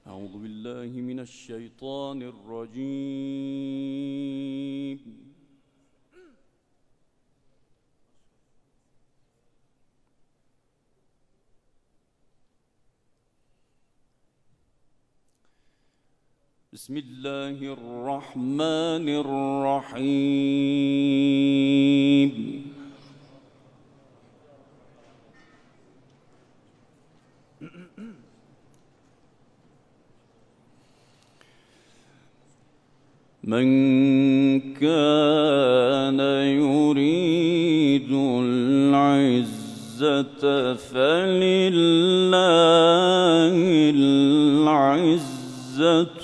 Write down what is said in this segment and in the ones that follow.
أعوذ بالله من الشيطان الرجيم. بسم الله الرحمن الرحيم. من كان يريد العزة فلله العزة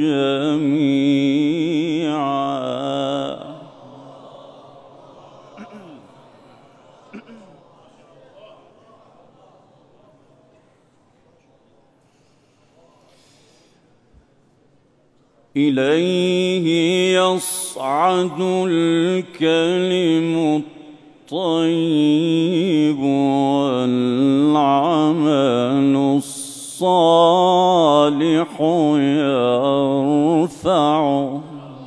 جميعا. إليه يصعد الكلم الطيب والعمل الصالح يرفعه.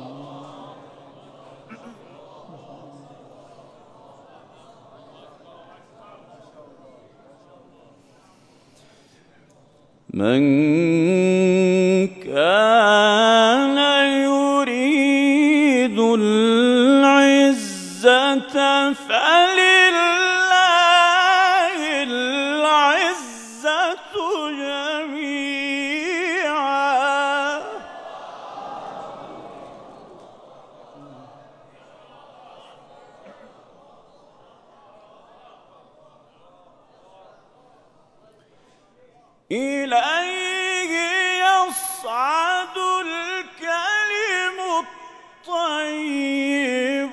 من كان يريد العزة فلله العزة جميعا. إليه يصعد الكلم الطيب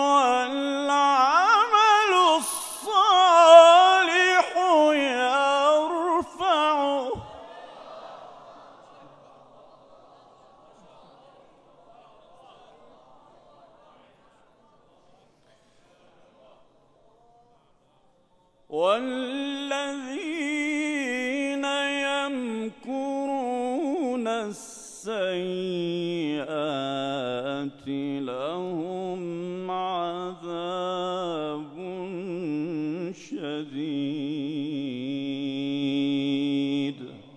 والعمل الصالح يرفعه. والذين يمكرون السيئات لهم عذاب شديد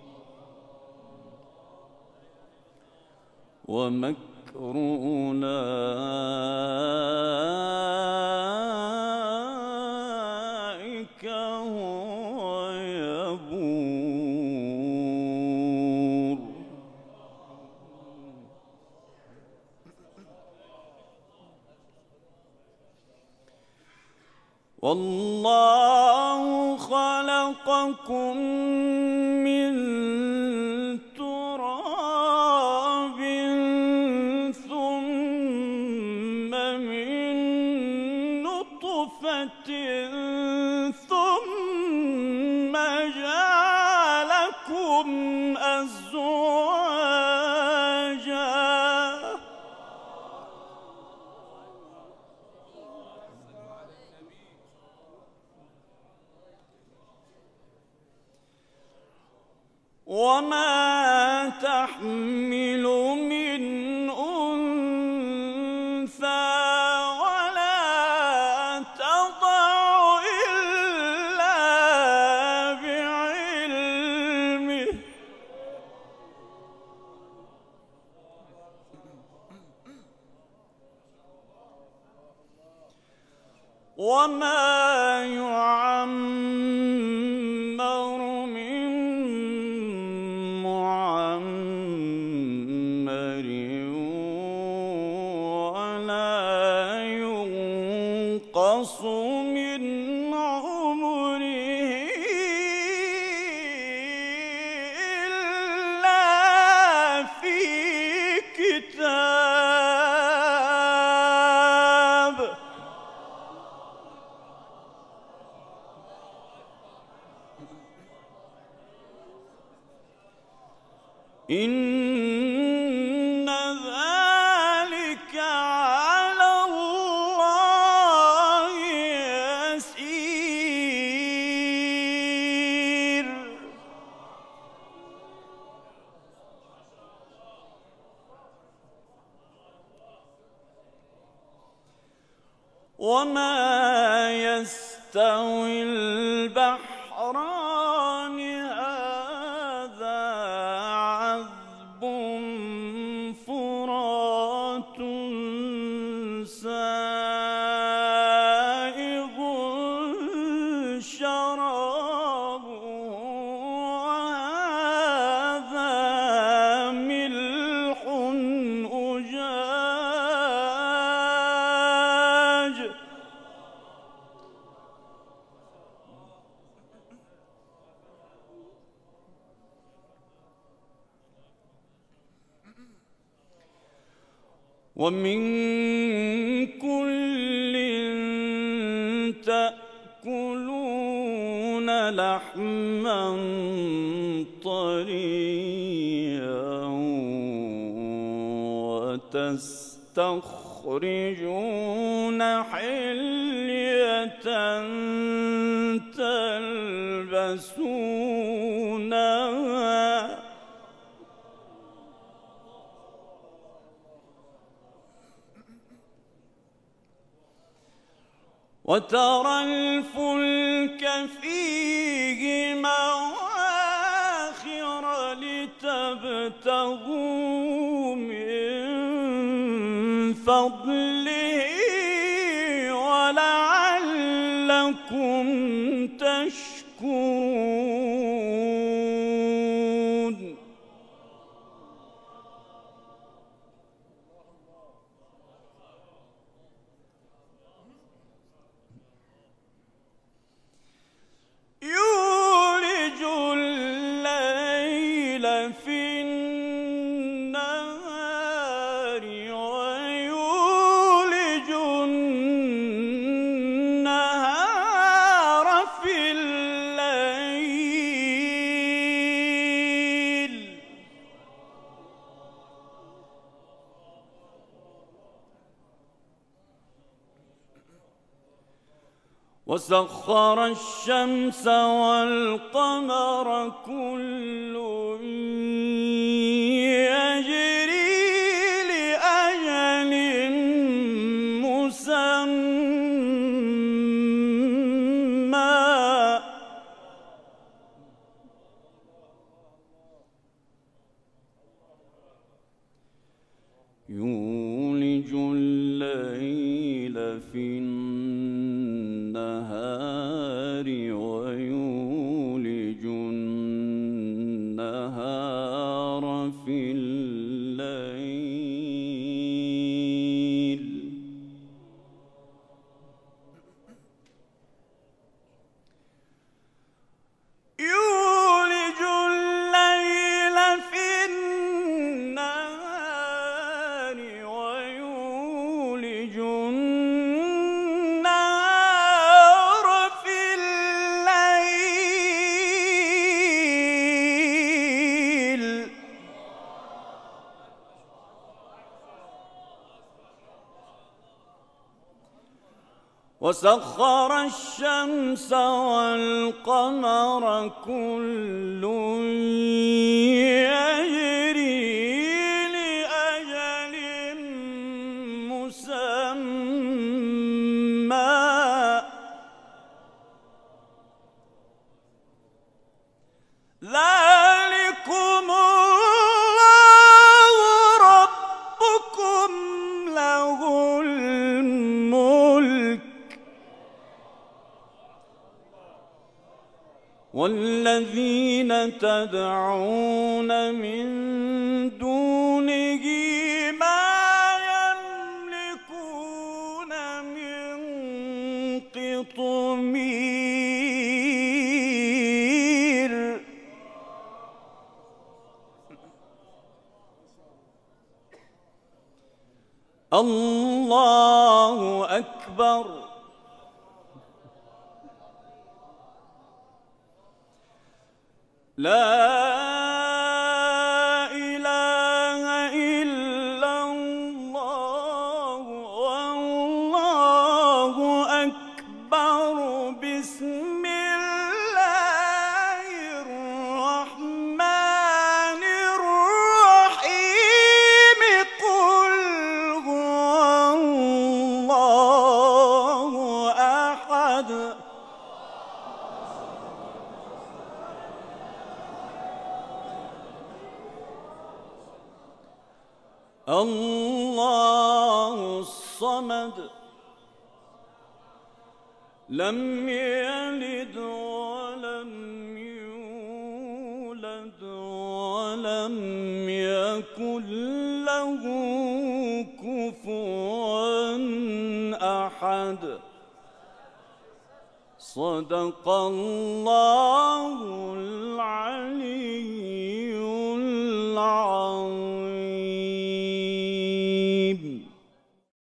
ومكر أولئك هو يبور. والله خلقكم من تراب ثم من نطفة ثم جعلكم أزواجا. وما تحمل من أنثى ولا تضع إلا بعلمه. وما يعمر من معمر ولا ينقص من عمره إلا في كتاب. إن ذلك على الله يسير. وما يستوي البحران هذا عذب فرات سائغ شرابه وهذا ملح أجاج. ومن كل تأكلون لحما طريا وتستخرجون حلية تلبسونها وترى الفلك فيه مواخر لتبتغوا من فضله ولعلكم تشكرون. يولج الليل في النهار ويولج النهار في الليل وسخر الشمس والقمر كل يجري لأجل مسمى يولج الليل في النهار ويولج النهار في الليل يولج الليل في النهار ويولج النهار في الليل وسخر الشمس والقمر كل يجري لأجل مسمى ذلكم الله ربكم له الملك والذين تدعون من دونه ما يملكون من قطمير. الله أكبر. لا إله إلا الله والله أكبر. بسم الله الرحمن الرحيم. قل هو الله الله الصمد لم يلد ولم يولد ولم يكن له كفوا أحد. صدق الله العلي